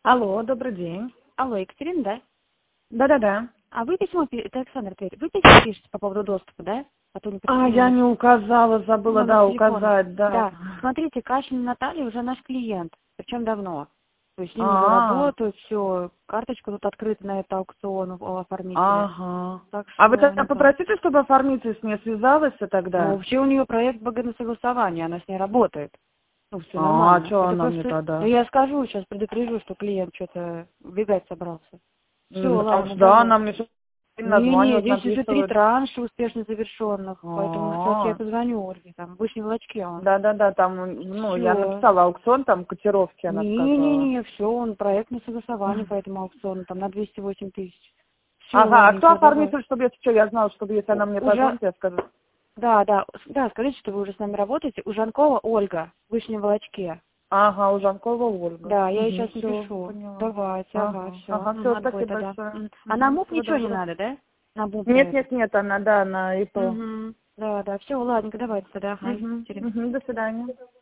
Алло, добрый день. Алло, Екатерина, да? Да-да-да. А вы письмо, это Александр Тверь, вы письмо пишете по поводу доступа, да? А то не Я не указала, забыла, номер да, телефона. указать, да. Да, смотрите, Кашина Наталья уже наш клиент, причем давно. То есть с ним уже А, работают, все, карточка тут открыта на этот аукцион у оформителя. ага. Так А вы что, тогда попросите, чтобы оформитель с ней связалась ну, тогда? вообще у нее проект БГ на согласование, она с ней работает. Ну, все А нормально. что Это она мне просто, тогда? я скажу, сейчас предупрежу, что клиент что-то убегать собрался. Все, ладно, Да, давай. она мне сейчас Не, названивает, здесь уже 3 написывает. транша успешно завершенных, поэтому сейчас я А, позвоню Ольге, там, вышней волочке он. да-да-да, там, ну, я Все. написала аукцион, там котировки, она сказала. Не-не-не, все, он проектное согласование по этому аукциону, там на 208 тысяч. Все, Ага, а кто ладненько, давай. оформитель, чтобы если что, я знала, чтобы если она мне Уже, позвонит, я скажу. да, скажите, что вы уже с нами работаете. У Жанкова Ольга, в вышнем волочке. Ага, у Жанкова Ольга. Да, я ей сейчас Все, напишу. поняла. Давайте, ага, Ага, все. ага, все, Отбой спасибо тогда. большое. А на МУП Всего ничего не доброго. надо, да? На МУП на Нет, этот. нет, нет, она, да, на ИП. Да, все, ладненько, давайте тогда, ага, Екатерина. До свидания.